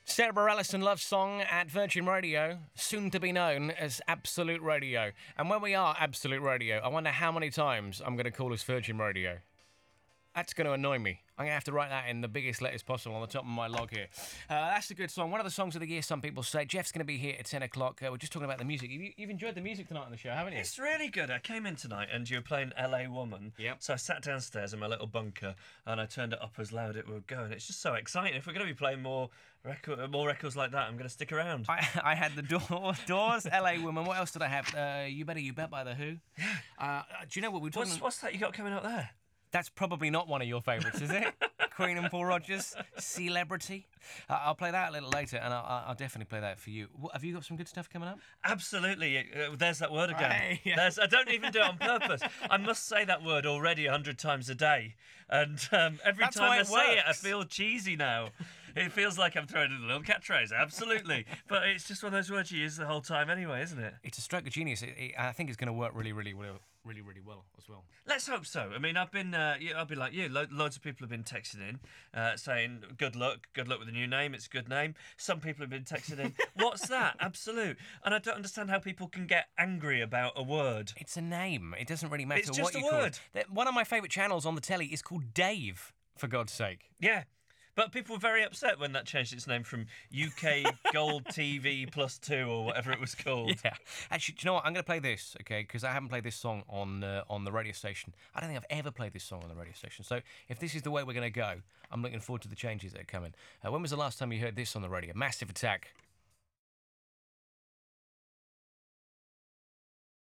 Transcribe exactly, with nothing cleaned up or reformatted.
Sarah Bareilles and Love Song at Virgin Radio, soon to be known as Absolute Radio. And when we are Absolute Radio, I wonder how many times I'm going to call us Virgin Radio. That's going to annoy me. I'm going to have to write that in the biggest letters possible on the top of my log here. Uh, that's a good song. One of the songs of the year, some people say. Jeff's going to be here at ten o'clock. Uh, we're just talking about the music. You, you've enjoyed the music tonight on the show, haven't you? It's really good. I came in tonight and you were playing L A Woman. Yep. So I sat downstairs in my little bunker and I turned it up as loud as it would go. And it's just so exciting. If we're going to be playing more record, more records like that, I'm going to stick around. I, I had the door, Doors, L A Woman. What else did I have? Uh, You Better You Bet by The Who. Yeah. Uh, do you know what we're talking What's, what's that you got coming up there? That's probably not one of your favourites, is it? Queen and Paul Rogers, Celebrity. Uh, I'll play that a little later, and I'll, I'll definitely play that for you. What, have you got some good stuff coming up? Absolutely. Uh, there's that word again. Hey, yeah. There's, I don't even do it on purpose. I must say that word already a hundred times a day, and um, every That's time why I it say it, I works. feel cheesy now. It feels like I'm throwing in a little catchphrase. Absolutely, but it's just one of those words you use the whole time anyway, isn't it? It's a stroke of genius. It, it, I think it's going to work really, really well. Really, really well as well. Let's hope so. I mean, I've been, uh, yeah, I'll be like you. Lo- loads of people have been texting in, uh, saying, "Good luck, good luck with the new name. It's a good name." Some people have been texting in, "What's that?" Absolute. And I don't understand how people can get angry about a word. It's a name. It doesn't really matter It's what just you a call word. it. One of my favourite channels on the telly is called Dave, for God's sake. Yeah. But people were very upset when that changed its name from U K Gold T V Plus Two or whatever it was called. Yeah. Actually, do you know what? I'm going to play this, okay? Because I haven't played this song on uh, on the radio station. I don't think I've ever played this song on the radio station. So if this is the way we're going to go, I'm looking forward to the changes that are coming. Uh, when was the last time you heard this on the radio? Massive Attack.